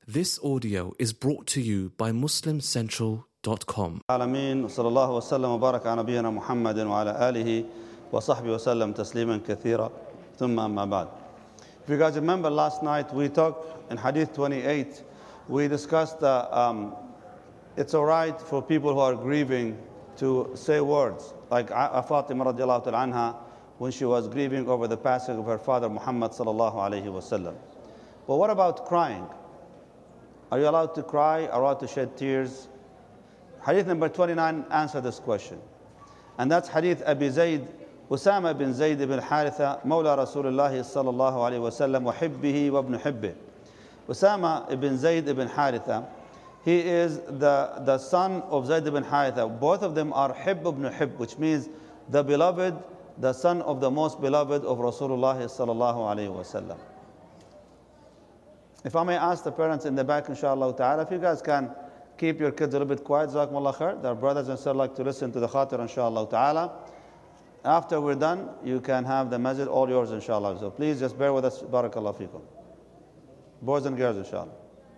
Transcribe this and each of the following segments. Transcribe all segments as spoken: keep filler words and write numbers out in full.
This audio is brought to you by Muslim Central dot com. العالمين وصلى الله وسلم وبارك على نبينا محمد وعلى آله وصحبه وسلم تسليما كثيرا ثم أما بعد. If you guys remember last night we talked in Hadith twenty-eight, we discussed that um, it's alright for people who are grieving to say words like Fatima radiallahu ta'ala anha when she was grieving over the passing of her father Muhammad sallallahu alayhi wasallam. But what about crying? Are you allowed to cry? Are you allowed to shed tears? Hadith number twenty-nine answer this question. And that's Hadith Abi Zayd, Usama bin Zayd ibn Haritha, Mawla Rasulullah sallallahu alayhi wa sallam, wa hibbihi wa ibn hibbih. Usama ibn Zayd ibn Haritha, he is the, the son of Zayd ibn Haritha. Both of them are Hibb ibn Hibb, which means the beloved, the son of the most beloved of Rasulullah sallallahu alayhi wa sallam. If I may ask the parents in the back, inshallah ta'ala, if you guys can keep your kids a little bit quiet, jazakumullah khair. Their brothers and sisters like to listen to the khatir, inshallah ta'ala. After we're done, you can have the masjid all yours, inshallah. So please just bear with us, barakallah fikum. Boys and girls, inshallah.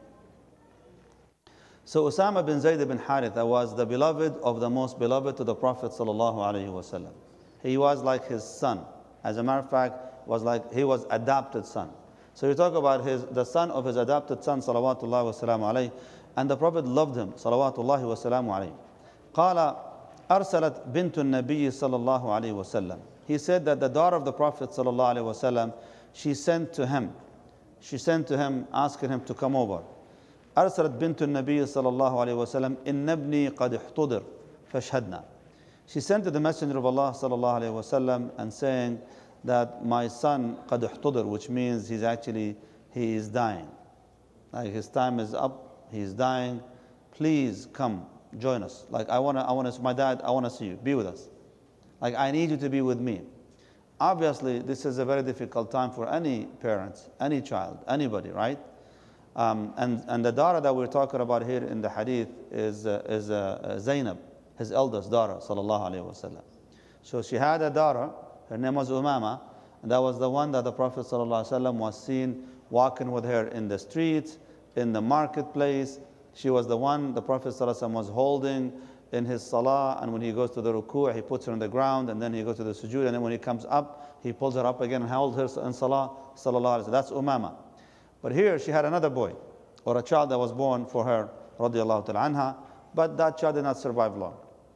So Usama bin Zayd bin Haritha was the beloved of the most beloved to the Prophet sallallahu alaihi wasallam. He was like his son. As a matter of fact, was like he was adopted son. So you talk about his the son of his adopted son, salawatullahi wa salamu alayhi, and the Prophet loved him, salawatullahi wa salamu alayhi. قال أرسلت بنت النبي صلى الله عليه وسلم. He said that the daughter of the Prophet sallallahu alayhi wa sallam, she sent to him. She sent to him asking him to come over. أرسلت بنت النبي صلى الله عليه وسلم إن ابني قد احتضر فاشهدنا. She sent to the Messenger of Allah sallallahu alayhi wa sallam and saying that my son قد احتضر, which means he's actually, he is dying. Like his time is up, he is dying. Please come, join us. Like I want to, I want to, my dad, I want to see you, be with us. Like I need you to be with me. Obviously, this is a very difficult time for any parents, any child, anybody, right? Um, and, and the daughter that we're talking about here in the hadith is, uh, is uh, Zainab, his eldest daughter, sallallahu alayhi wa sallam. So she had a daughter, her name was Umama, and that was the one that the Prophet ﷺ was seen walking with her in the streets, in the marketplace. She was the one the Prophet ﷺ was holding in his salah, and when he goes to the ruku', he puts her on the ground, and then he goes to the sujood, and then when he comes up, he pulls her up again and holds her in salah, sallallahu alaihi wasallam. That's Umama. But here she had another boy, or a child that was born for her, radiallahu ta'ala anha, but that child did not survive long.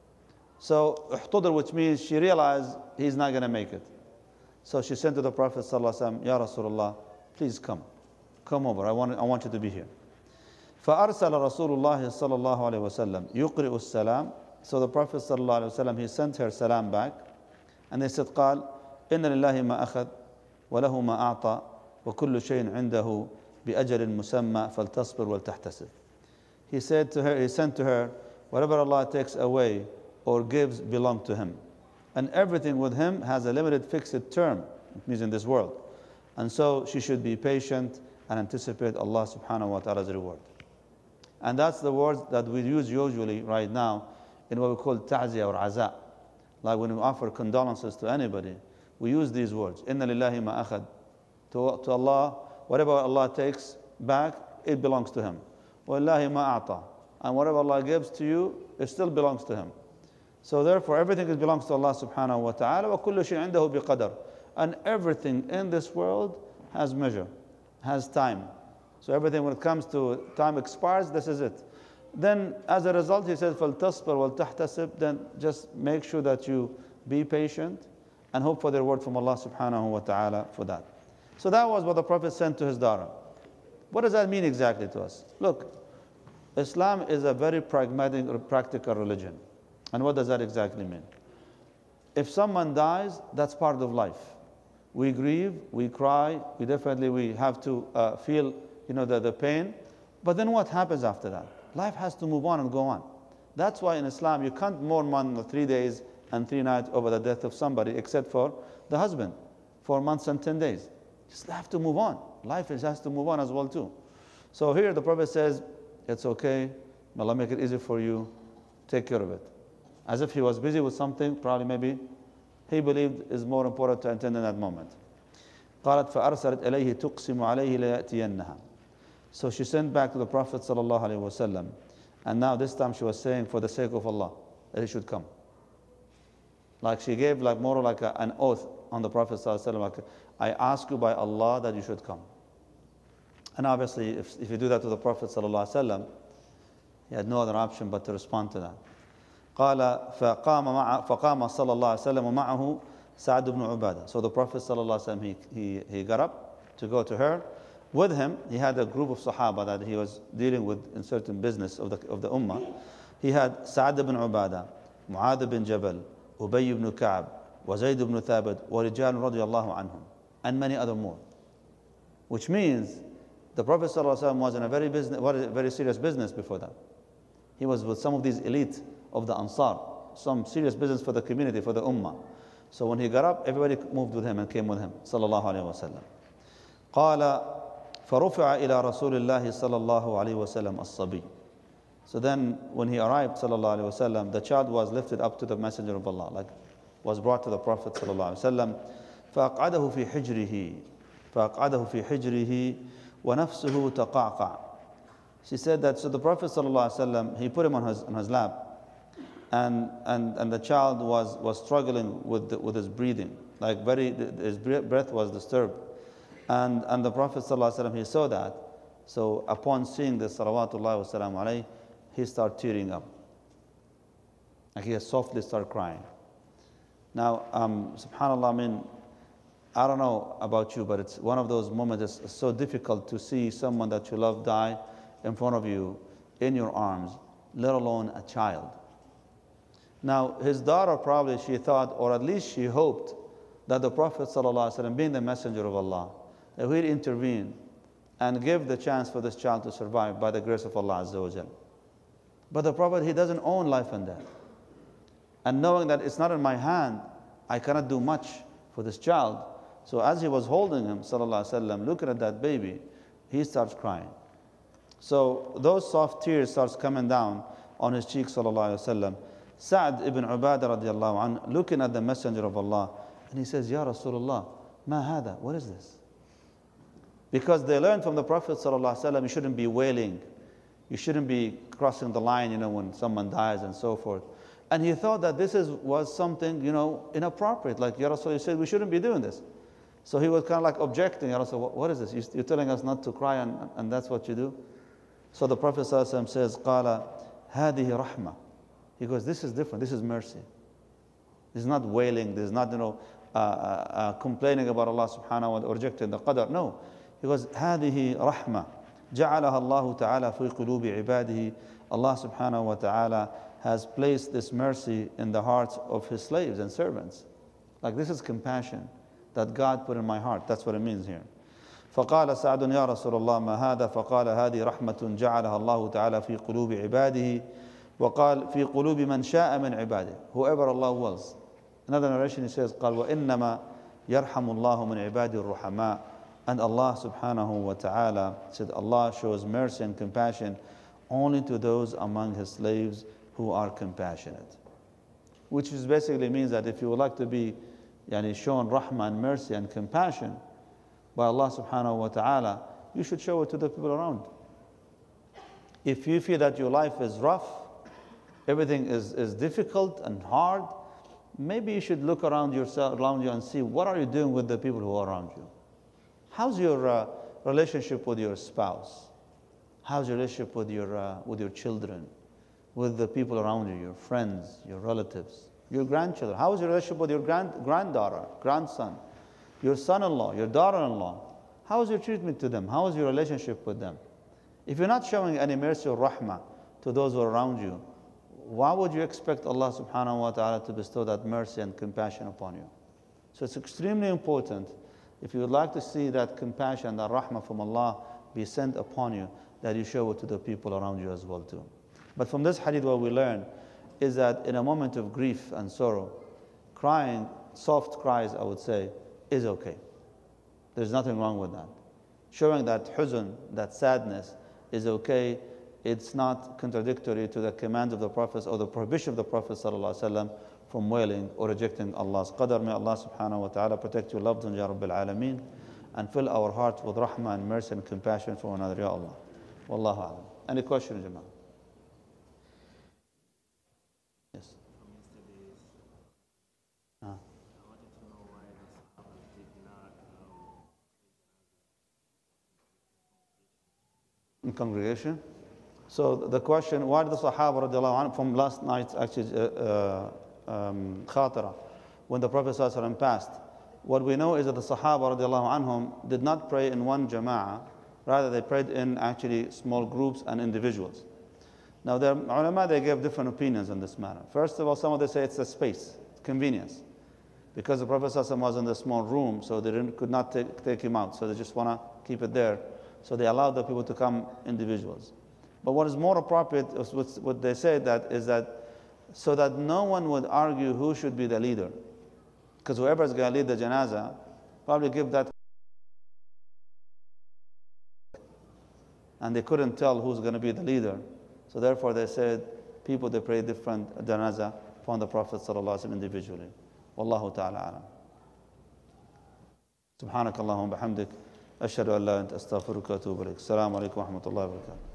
So, uhtudr, which means she realized he's not going to make it. So she sent to the Prophet sallallahu alaihi wasallam, Ya Rasulullah, please come. Come over, I want, I want you to be here. فَأَرْسَلَ رَسُولُ اللَّهِ صَلَى اللَّهُ عَلَيْهِ وَسَلَّمْ يُقْرِئُ السَّلَامِ. So the Prophet sallallahu alaihi wasallam, he sent her salam back. And they said, قال إن لله ما أخذ وله ما أعطى وكل شيء عنده بأجل مسمى فلتصبر ولتحتسب. He said to her, he sent to her, whatever Allah takes away or gives belong to him. And everything with him has a limited fixed term, it means in this world. And so she should be patient and anticipate Allah subhanahu wa ta'ala's reward. And that's the words that we use usually right now in what we call ta'ziyah or aza. Like when we offer condolences to anybody, we use these words. Inna lillahi ma akhad. To, to Allah, whatever Allah takes back, it belongs to him. Wa lillahi ma a'ta. And whatever Allah gives to you, it still belongs to him. So therefore, everything belongs to Allah subhanahu wa ta'ala. وَكُلُّ شَيْءٍ عِنْدَهُ بِقَدَرٍ. And everything in this world has measure, has time. So everything when it comes to time expires, this is it. Then as a result, he says, فَلْتَصْبَرْ وَلْتَحْتَسِبْ. Then just make sure that you be patient and hope for the reward from Allah subhanahu wa ta'ala for that. So that was what the Prophet sent to his daughter. What does that mean exactly to us? Look, Islam is a very pragmatic or practical religion. And what does that exactly mean? If someone dies, that's part of life. We grieve, we cry, we definitely we have to uh, feel, you know, the, the pain. But then what happens after that? Life has to move on and go on. That's why in Islam you can't mourn more than three days and three nights over the death of somebody, except for the husband, four months and ten days. Just have to move on. Life has to move on as well too. So here the Prophet says, it's okay, may Allah make it easy for you, take care of it. As if he was busy with something, probably maybe he believed is more important to attend in that moment. قالت فأرسلت إليه تقسم عليه ليأتينها. So she sent back to the Prophet sallallahu alaihi wasallam, and now this time she was saying, for the sake of Allah, that he should come. Like she gave like more like a, an oath on the Prophet sallallahu alaihi wasallam, like, I ask you by Allah that you should come. And obviously, if, if you do that to the Prophet sallallahu alaihi wasallam, he had no other option but to respond to that. قال فقام مع فقام صلى الله عليه وسلم ومعه سعد بن عبادة. So the Prophet sallallahu alaihi wasallam, he, he, he got up to go to her. With him, he had a group of Sahaba that he was dealing with in certain business of the, of the Ummah. He had Sa'd ibn Ubadah, Mu'adh bin Jabal, Ubay ibn Ka'b, wa Zayd ibn Thabit, wa Rijal radiyallahu anhum, and many other more. Which means the Prophet ﷺ was in a very, business, very serious business before that. He was with some of these elite of the Ansar, some serious business for the community, for the Ummah. So when he got up, everybody moved with him and came with him, sallallahu alayhi wa sallam. قال فَرُفِعَ إِلَى رَسُولِ اللَّهِ صَلَى اللَّهُ عَلَيْهِ وَسَلَّمَ الصَّبِيُّ. So then when he arrived, sallallahu alayhi wa sallam, the child was lifted up to the Messenger of Allah, like was brought to the Prophet sallallahu alayhi wa sallam. فَأَقْعَدَهُ فِي حِجْرِهِ فَأَقْعَدَهُ فِي حِجْرِهِ وَنَفْسُهُ تَقَعْقَعْ. She said that, so the Prophet sallallahu alayhi wa sallam, he put him on his, on his lap, and, and, and the child was, was struggling with, the, with his breathing, like very, his breath was disturbed. And, and the Prophet ﷺ, he saw that. So upon seeing this, salawatullahi wa salam alayhi, he started tearing up. Like he softly started crying. Now, um, subhanAllah, I mean, I don't know about you, but it's one of those moments that's so difficult to see someone that you love die in front of you, in your arms, let alone a child. Now, his daughter probably, she thought, or at least she hoped, that the Prophet ﷺ, being the messenger of Allah, that he'd intervene and give the chance for this child to survive by the grace of Allah Azza wa Jal. But the Prophet, he doesn't own life and death. And knowing that it's not in my hand, I cannot do much for this child. So as he was holding him, sallallahu alaihi wasallam, looking at that baby, he starts crying. So those soft tears starts coming down on his cheeks, sallallahu alaihi wasallam. Sa'd ibn Ubadah radiallahu anhu, looking at the Messenger of Allah, and he says, Ya Rasulullah, ma hada, what is this? Because they learned from the Prophet ﷺ, you shouldn't be wailing. You shouldn't be crossing the line, you know, when someone dies and so forth. And he thought that this is, was something, you know, inappropriate. Like, Ya Rasulullah, you said we shouldn't be doing this. So he was kind of like objecting. Ya Rasulullah, what is this? You're telling us not to cry and, and that's what you do? So the Prophet ﷺ says, قَالَ هَذِهِ رَحْمَةٌ. He goes, this is different. This is mercy. This is not wailing. This is not, you know, uh, uh, complaining about Allah subhanahu wa ta'ala or rejecting the qadr. No. He goes, هذه رحمة جعلها الله تعالى في قلوب عباده. Allah subhanahu wa ta'ala has placed this mercy in the hearts of His slaves and servants. Like this is compassion that God put in my heart. That's what it means here. فقال سعد يا رسول الله ما هذا فقال هذه رحمة جعلها الله تعالى في قلوب عباده وقال في قلوب من شاء من عباده. Whoever Allah wills. Another narration he says قال وإنما يرحم الله من عباده الرحماء. And Allah subhanahu wa ta'ala said Allah shows mercy and compassion only to those among His slaves who are compassionate. Which is basically means that if you would like to be yani, shown rahmah and mercy and compassion by Allah subhanahu wa ta'ala, you should show it to the people around. If you feel that your life is rough, everything is, is difficult and hard, maybe you should look around yourself, around you and see what are you doing with the people who are around you. How's your uh, relationship with your spouse? How's your relationship with your, uh, with your children, with the people around you, your friends, your relatives, your grandchildren? How's your relationship with your grand, granddaughter, grandson, your son-in-law, your daughter-in-law? How's your treatment to them? How is your relationship with them? If you're not showing any mercy or rahmah to those who are around you, why would you expect Allah subhanahu wa ta'ala to bestow that mercy and compassion upon you? So it's extremely important, if you would like to see that compassion, that rahmah from Allah be sent upon you, that you show it to the people around you as well too. But from this hadith what we learn is that in a moment of grief and sorrow, crying, soft cries I would say, is okay. There's nothing wrong with that. Showing that huzn, that sadness is okay. It's not contradictory to the command of the Prophet or the prohibition of the Prophet ﷺ from wailing or rejecting Allah's qadr. May Allah subhanahu wa ta'ala protect your loved ones, Ya Rabbil Alameen, and fill our hearts with rahmah and mercy and compassion for one another, Ya Allah. Wallahu a'lam. Any question, Jamal? Yes. Ah. In congregation? So the question, why did the Sahaba radiallahu anhu, from last night's actually uh, uh, um, khatira, when the Prophet sallallahu alaihi wasallam passed, what we know is that the Sahaba radiallahu anhum did not pray in one jama'ah, rather they prayed in actually small groups and individuals. Now the ulama, they gave different opinions on this matter. First of all, some of them say it's a space, it's convenience. Because the Prophet sallallahu alaihi wasallam was in the small room, so they didn't, could not take, take him out, so they just want to keep it there. So they allowed the people to come individuals. But what is more appropriate is what they say that is that so that no one would argue who should be the leader. Because whoever is going to lead the janazah, probably give that. And they couldn't tell who's going to be the leader. So therefore they said people they pray different janazah from the Prophet sallallahu alaihi wasallam individually. Wallahu ta'ala alam. سبحانك اللهم وبحمدك أشهد أن لا إله إلا أنت أستغفرك وأتوب إليك. السلام عليكم ورحمة الله وبركاته.